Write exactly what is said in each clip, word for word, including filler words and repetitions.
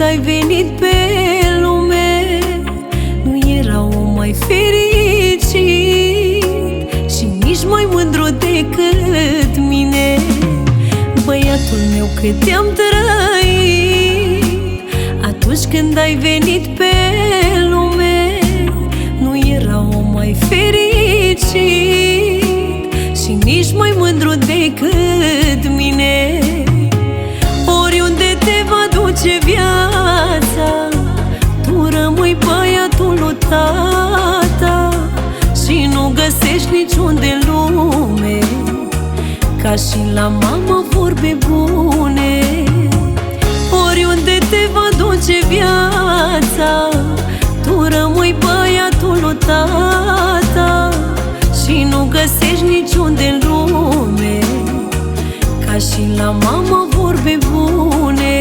ai venit pe lume nu era om mai fericit și nici mai mândru decât mine. Băiatul meu, cât te-am trăit atunci când ai venit pe lume, nu era om mai fericit și nici mai mândru decât mine. Oriunde te va duce viața, tu rămâi băiatul lui tata și nu găsești niciunde în lume ca și la mama vorbe bune. Oriunde te va duce viața, tu rămâi băiatul lui tata și nu găsești niciunde în lume ca și la mama vorbe bune.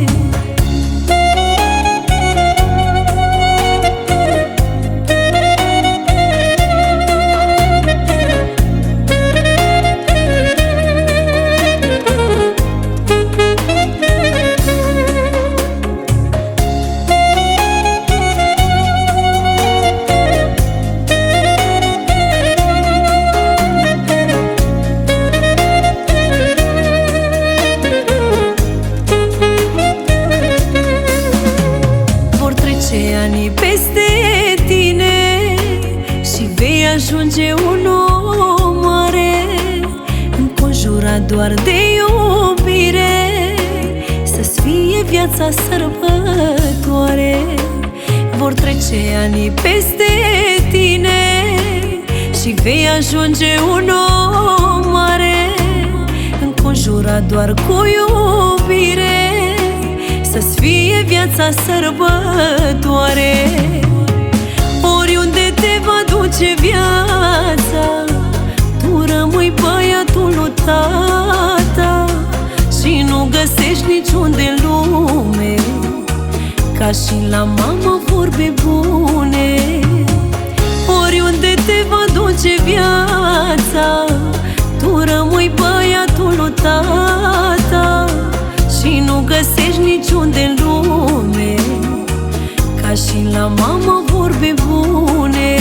Ani peste tine și vei ajunge un om mare, înconjurat doar de iubire, să-ți fie viața sărbătoare. Vor trece ani peste tine și vei ajunge un om mare, înconjurat doar cu iubire, să-ți fie viața sărbătoare. Oriunde te va duce viața, tu rămâi băiatul lui tata și nu găsești niciunde în lume ca și la mama vorbe bune. Oriunde te va duce viața, tu rămâi băiatul lui tata și nu găsești niciunde în lume ca și la mama vorbe bune.